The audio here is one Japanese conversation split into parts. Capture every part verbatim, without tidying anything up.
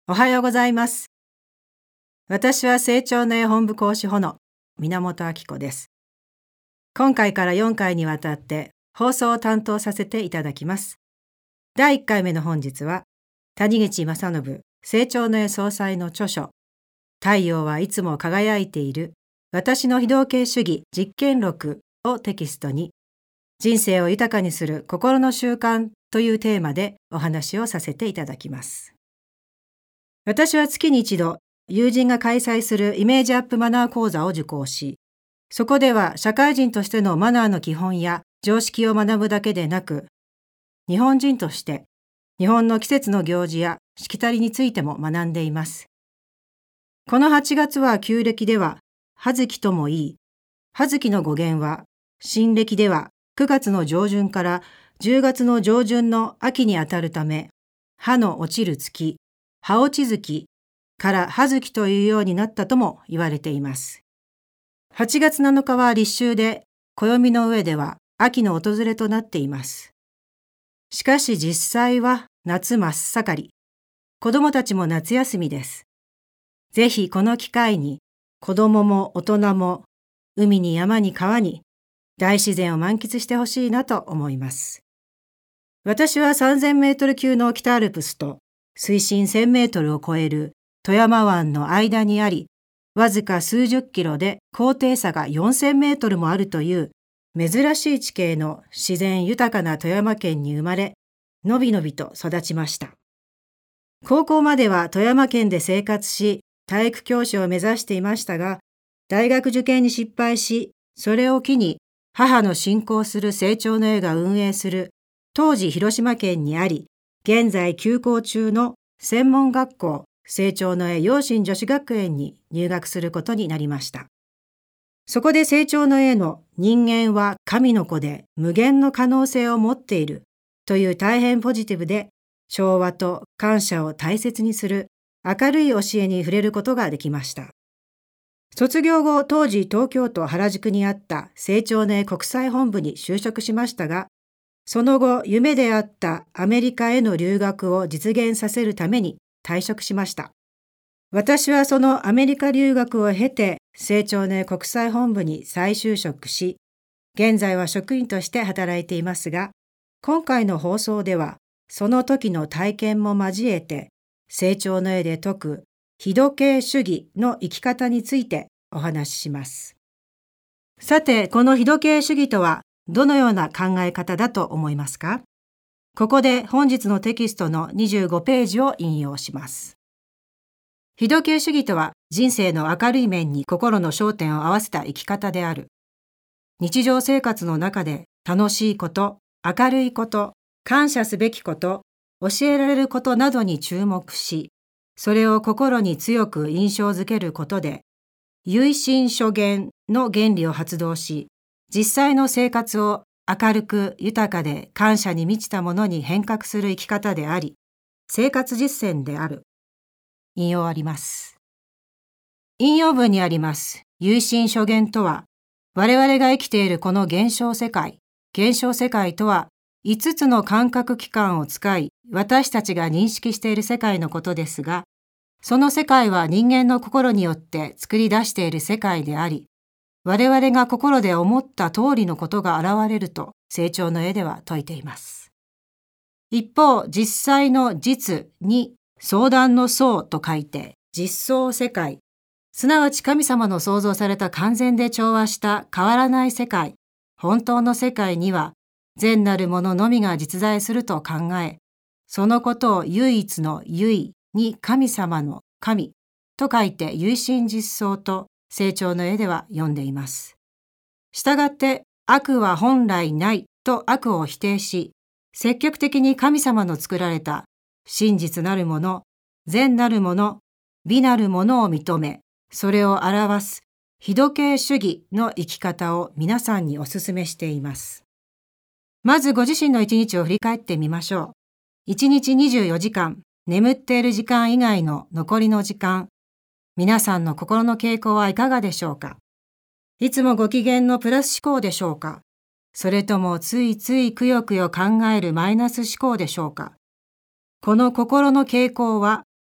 おはようございます。私は成長の絵本部講師補の源明子です。今回からよんかいにわたって放送を担当させていただきます。だいいっかいめの本日は、谷口正信成長の絵総裁の著書、太陽はいつも輝いている私の非道系主義実験録をテキストに、人生を豊かにする心の習慣というテーマでお話をさせていただきます。私は月に一度、友人が開催するイメージアップマナー講座を受講し、そこでは社会人としてのマナーの基本や常識を学ぶだけでなく、日本人として日本の季節の行事やしきたりについても学んでいます。このはちがつは旧暦では葉月ともいい、葉月の語源は新暦ではくがつの上旬からじゅうがつの上旬の秋にあたるため、葉の落ちる月、葉落ち月から葉月というようになったとも言われています。はちがつなのかは立秋で、暦の上では秋の訪れとなっています。しかし実際は夏真っ盛り。子どもたちも夏休みです。ぜひこの機会に子どもも大人も海に山に川に大自然を満喫してほしいなと思います。私はさんぜんメートル級の北アルプスと水深せんメートルを超える富山湾の間にあり、わずか数十キロで高低差がよんせんメートルもあるという珍しい地形の自然豊かな富山県に生まれ、のびのびと育ちました。高校までは富山県で生活し、体育教師を目指していましたが、大学受験に失敗し、それを機に母の信仰する成長の絵が運営する当時広島県にあり、現在休校中の専門学校成長の絵養心女子学園に入学することになりました。そこで成長の絵の人間は神の子で無限の可能性を持っているという大変ポジティブで調和と感謝を大切にする明るい教えに触れることができました。卒業後、当時東京都原宿にあった成長の絵国際本部に就職しましたが、その後、夢であったアメリカへの留学を実現させるために退職しました。私はそのアメリカ留学を経て、成長の絵国際本部に再就職し、現在は職員として働いていますが、今回の放送では、その時の体験も交えて、成長の絵で説く非道系主義の生き方についてお話しします。さて、この非道系主義とは、どのような考え方だと思いますか？ここで本日のテキストのにじゅうごページを引用します。非道系主義とは人生の明るい面に心の焦点を合わせた生き方である。日常生活の中で楽しいこと、明るいこと、感謝すべきこと、教えられることなどに注目し、それを心に強く印象づけることで、唯心所現の原理を発動し、実際の生活を明るく豊かで感謝に満ちたものに変革する生き方であり、生活実践である。引用あります。引用文にあります。唯心所現とは、我々が生きているこの現象世界、現象世界とはいつつの感覚器官を使い、私たちが認識している世界のことですが、その世界は人間の心によって作り出している世界であり、我々が心で思った通りのことが現れると成長の絵では説いています。一方、実際の実に相談の相と書いて実相世界、すなわち神様の創造された完全で調和した変わらない世界、本当の世界には善なるもののみが実在すると考え、そのことを唯一の唯に神様の神と書いて唯心実相と成長の絵では読んでいます。したがって悪は本来ないと悪を否定し、積極的に神様の作られた真実なるもの、善なるもの、美なるものを認め、それを表す非道系主義の生き方を皆さんにお勧めしています。まずご自身の一日を振り返ってみましょう。一日にじゅうよじかん、眠っている時間以外の残りの時間、皆さんの心の傾向はいかがでしょうか？いつもご機嫌のプラス思考でしょうか？それともついついくよくよ考えるマイナス思考でしょうか？この心の傾向は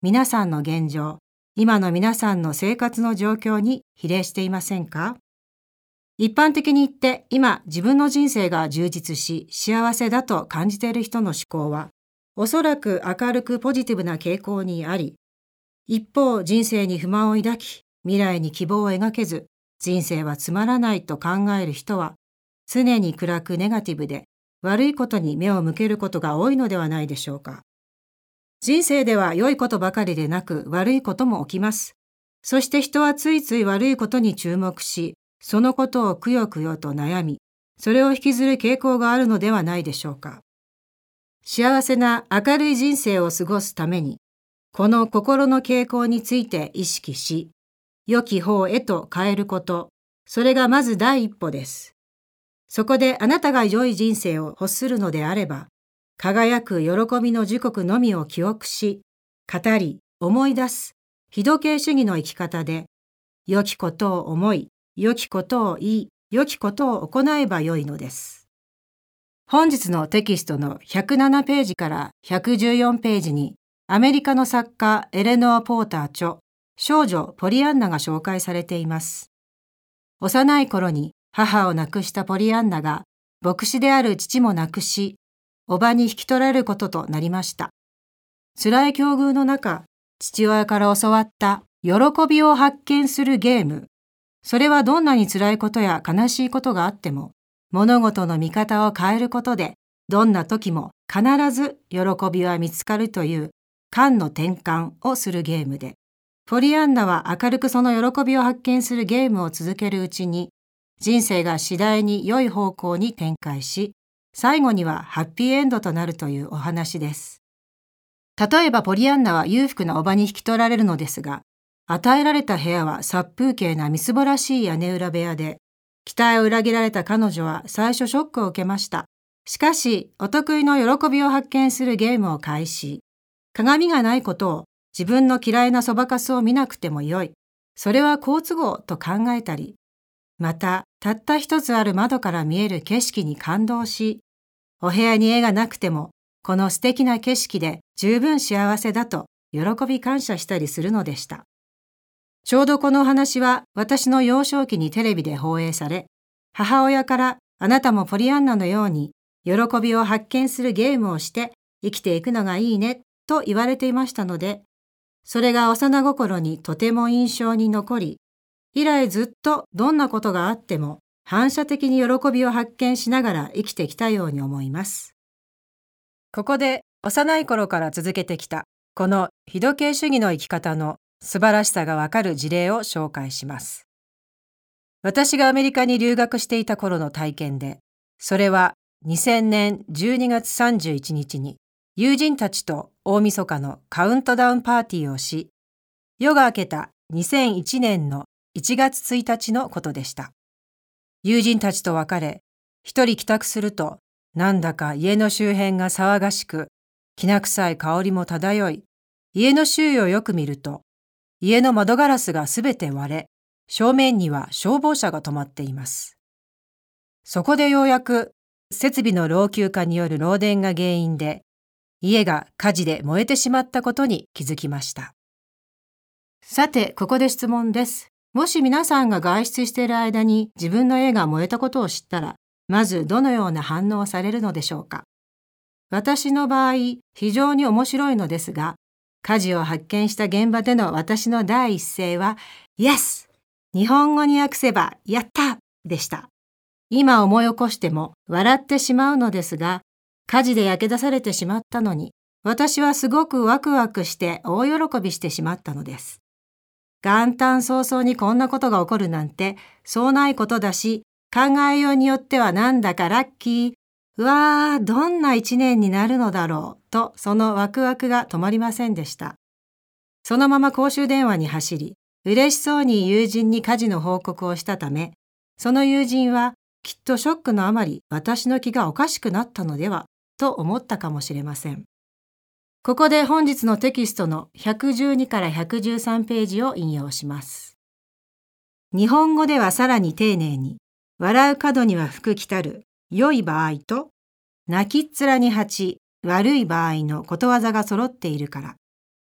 皆さんの現状、今の皆さんの生活の状況に比例していませんか？一般的に言って、今自分の人生が充実し幸せだと感じている人の思考は、おそらく明るくポジティブな傾向にあり、一方人生に不満を抱き、未来に希望を描けず、人生はつまらないと考える人は、常に暗くネガティブで悪いことに目を向けることが多いのではないでしょうか。人生では良いことばかりでなく悪いことも起きます。そして人はついつい悪いことに注目し、そのことをくよくよと悩み、それを引きずる傾向があるのではないでしょうか。幸せな明るい人生を過ごすために、この心の傾向について意識し、良き方へと変えること、それがまず第一歩です。そこであなたが良い人生を欲するのであれば、輝く喜びの時刻のみを記憶し、語り、思い出す、非時計主義の生き方で、良きことを思い、良きことを言い、良きことを行えばよいのです。本日のテキストのひゃくななページからひゃくじゅうよんページに、アメリカの作家エレノア・ポーター著、少女ポリアンナが紹介されています。幼い頃に母を亡くしたポリアンナが、牧師である父も亡くし、叔母に引き取られることとなりました。辛い境遇の中、父親から教わった喜びを発見するゲーム。それはどんなに辛いことや悲しいことがあっても、物事の見方を変えることで、どんな時も必ず喜びは見つかるという観の転換をするゲームで、ポリアンナは明るくその喜びを発見するゲームを続けるうちに、人生が次第に良い方向に展開し、最後にはハッピーエンドとなるというお話です。例えばポリアンナは裕福な叔母に引き取られるのですが、与えられた部屋は殺風景なみすぼらしい屋根裏部屋で、期待を裏切られた彼女は最初ショックを受けました。しかし、お得意の喜びを発見するゲームを開始。鏡がないことを、自分の嫌いなそばかすを見なくてもよい。それは好都合と考えたり、また、たった一つある窓から見える景色に感動し、お部屋に絵がなくても、この素敵な景色で十分幸せだと喜び感謝したりするのでした。ちょうどこのお話は私の幼少期にテレビで放映され、母親からあなたもポリアンナのように喜びを発見するゲームをして生きていくのがいいねと言われていましたので、それが幼心にとても印象に残り、以来ずっとどんなことがあっても反射的に喜びを発見しながら生きてきたように思います。ここで幼い頃から続けてきたこの非時計主義の生き方の素晴らしさがわかる事例を紹介します。私がアメリカに留学していた頃の体験で、それはにせんねんじゅうにがつさんじゅういちにちに友人たちと大晦日のカウントダウンパーティーをし、夜が明けたにせんいちねんのいちがつついたちのことでした。友人たちと別れ、一人帰宅すると、なんだか家の周辺が騒がしく、きな臭い香りも漂い、家の周囲をよく見ると、家の窓ガラスがすべて割れ、正面には消防車が止まっています。そこでようやく、設備の老朽化による漏電が原因で、家が火事で燃えてしまったことに気づきました。さて、ここで質問です。もし皆さんが外出している間に自分の家が燃えたことを知ったら、まずどのような反応をされるのでしょうか。私の場合、非常に面白いのですが、火事を発見した現場での私の第一声は、イエス！日本語に訳せば、やったでした。今思い起こしても笑ってしまうのですが、火事で焼け出されてしまったのに、私はすごくワクワクして大喜びしてしまったのです。元旦早々にこんなことが起こるなんて、そうないことだし、考えようによってはなんだかラッキー。うわー、どんな一年になるのだろう、とそのワクワクが止まりませんでした。そのまま公衆電話に走り、嬉しそうに友人に火事の報告をしたため、その友人はきっとショックのあまり私の気がおかしくなったのでは、と思ったかもしれません。ここで本日のテキストのひゃくじゅうにからひゃくじゅうさんページを引用します。日本語ではさらに丁寧に、笑う角には福来たる、良い場合と、泣きっ面に蜂、悪い場合のことわざが揃っているから、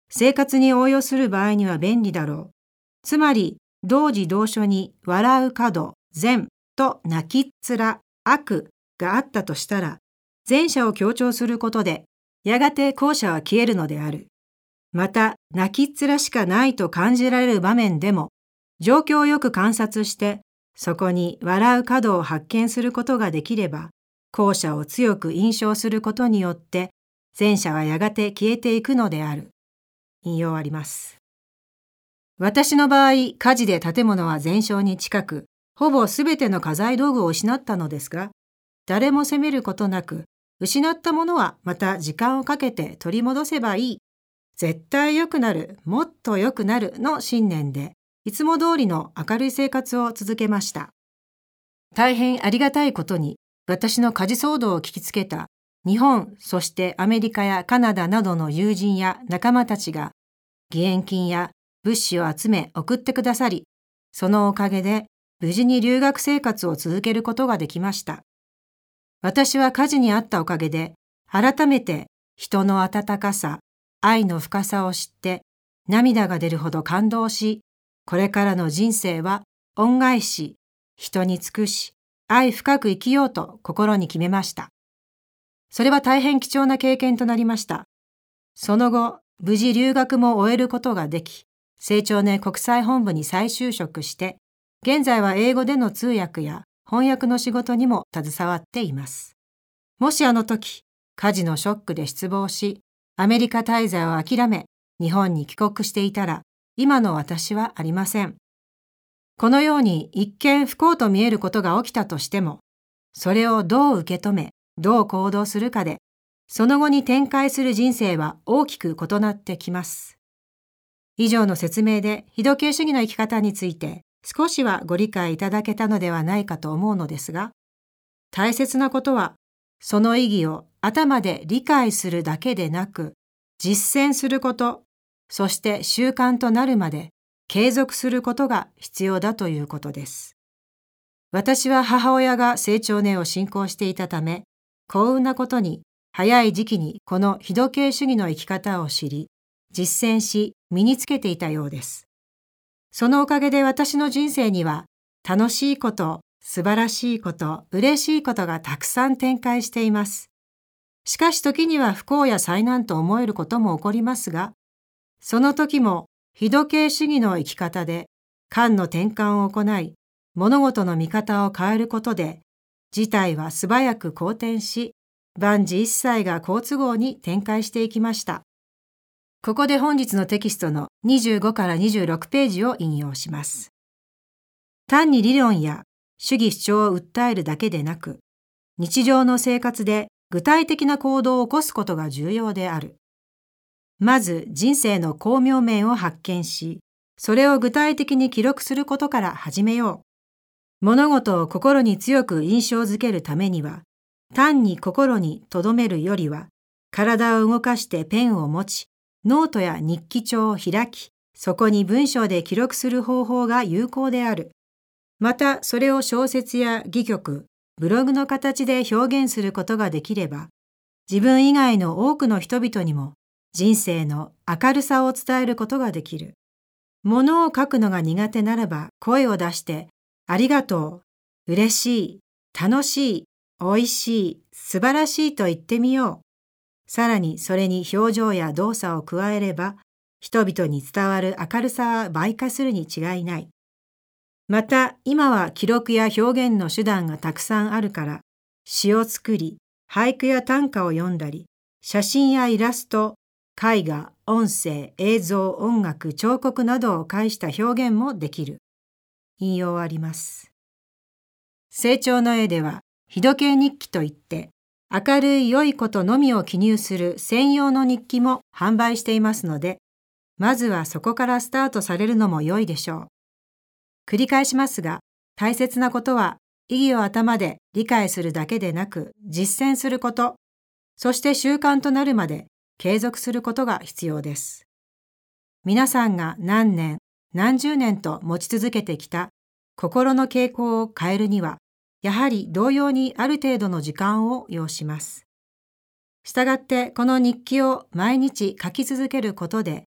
生活に応用する場合には便利だろう。つまり、同時同書に笑う角、善と泣きっ面、悪があったとしたら、前者を強調することで、やがて後者は消えるのである。また、泣きっ面しかないと感じられる場面でも、状況をよく観察して、そこに笑う角を発見することができれば、後者を強く印象することによって、前者はやがて消えていくのである。引用あります。私の場合、火事で建物は全焼に近く、ほぼすべての家財道具を失ったのですが、誰も責めることなく、失ったものはまた時間をかけて取り戻せばいい。絶対良くなる、もっと良くなるの信念で、いつも通りの明るい生活を続けました。大変ありがたいことに、私の火事騒動を聞きつけた日本、そしてアメリカやカナダなどの友人や仲間たちが、義援金や物資を集め送ってくださり、そのおかげで無事に留学生活を続けることができました。私は火事にあったおかげで、改めて人の温かさ、愛の深さを知って、涙が出るほど感動し、これからの人生は恩返し、人に尽くし、愛深く生きようと心に決めました。それは大変貴重な経験となりました。その後、無事留学も終えることができ、成長年国際本部に再就職して、現在は英語での通訳や翻訳の仕事にも携わっています。もしあの時、火事のショックで失望し、アメリカ滞在を諦め、日本に帰国していたら、今の私はありません。このように一見不幸と見えることが起きたとしても、それをどう受け止め、どう行動するかで、その後に展開する人生は大きく異なってきます。以上の説明で、非土形主義の生き方について少しはご理解いただけたのではないかと思うのですが、大切なことは、その意義を頭で理解するだけでなく、実践すること、そして習慣となるまで継続することが必要だということです。私は母親が成長年を信仰していたため、幸運なことに早い時期にこの非土形主義の生き方を知り、実践し身につけていたようです。そのおかげで私の人生には楽しいこと、素晴らしいこと、嬉しいことがたくさん展開しています。しかし時には不幸や災難と思えることも起こりますが、その時も非土形主義の生き方で観の転換を行い、物事の見方を変えることで、事態は素早く好転し、万事一切が好都合に展開していきました。ここで本日のテキストのにじゅうごからにじゅうろくページを引用します。単に理論や主義主張を訴えるだけでなく、日常の生活で具体的な行動を起こすことが重要である。まず人生の巧妙面を発見し、それを具体的に記録することから始めよう。物事を心に強く印象づけるためには、単に心に留めるよりは、体を動かしてペンを持ち、ノートや日記帳を開き、そこに文章で記録する方法が有効である。また、それを小説や戯曲、ブログの形で表現することができれば、自分以外の多くの人々にも人生の明るさを伝えることができる。物を書くのが苦手ならば声を出して、ありがとう、嬉しい、楽しい、おいしい、素晴らしいと言ってみよう。さらにそれに表情や動作を加えれば、人々に伝わる明るさは倍化するに違いない。また今は記録や表現の手段がたくさんあるから、詩を作り、俳句や短歌を読んだり、写真やイラスト、絵画、音声、映像、音楽、彫刻などを介した表現もできる。引用あります。成長の絵では、非土形日記といって、明るい良いことのみを記入する専用の日記も販売していますので、まずはそこからスタートされるのも良いでしょう。繰り返しますが、大切なことは意義を頭で理解するだけでなく実践すること、そして習慣となるまで継続することが必要です。皆さんが何年、何十年と持ち続けてきた心の傾向を変えるには、やはり同様にある程度の時間を要します。したがってこの日記を毎日書き続けることで、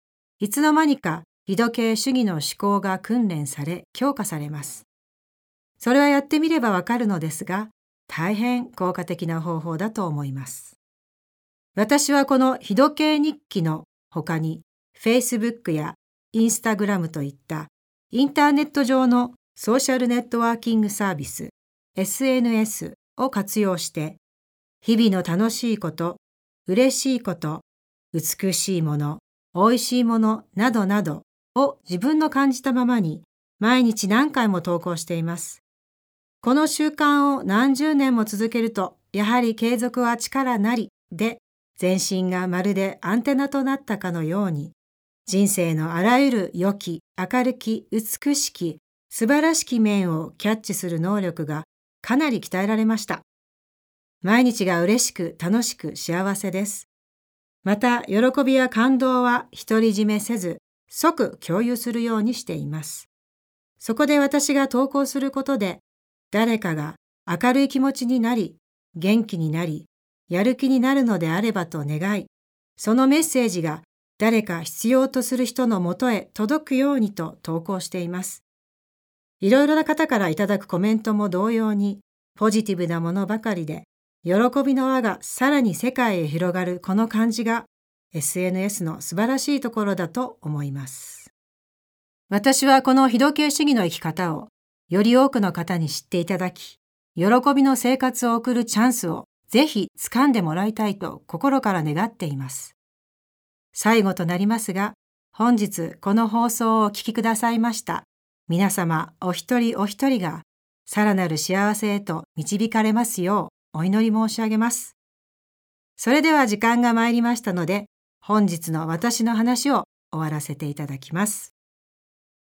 いつの間にか日時計主義の思考が訓練され強化されます。それはやってみればわかるのですが、大変効果的な方法だと思います。私はこの日時計日記の他に Facebook や Instagram といったインターネット上のソーシャルネットワーキングサービス エスエヌエス を活用して日々の楽しいこと、嬉しいこと、美しいもの、おいしいものなどなどを自分の感じたままに毎日何回も投稿しています。この習慣を何十年も続けると、やはり継続は力なりで、全身がまるでアンテナとなったかのように、人生のあらゆる良き、明るき、美しき、素晴らしき面をキャッチする能力がかなり鍛えられました。毎日が嬉しく楽しく幸せです。また、喜びや感動は独り占めせず、即共有するようにしています。そこで私が投稿することで、誰かが明るい気持ちになり、元気になり、やる気になるのであればと願い、そのメッセージが誰か必要とする人のもとへ届くようにと投稿しています。いろいろな方からいただくコメントも同様に、ポジティブなものばかりで、喜びの輪がさらに世界へ広がるこの感じが エスエヌエス の素晴らしいところだと思います。私はこの日時計主義の生き方をより多くの方に知っていただき、喜びの生活を送るチャンスをぜひ掴んでもらいたいと心から願っています。最後となりますが、本日この放送をお聞きくださいました皆様お一人お一人がさらなる幸せへと導かれますようお祈り申し上げます。それでは時間が参りましたので、本日の私の話を終わらせていただきます。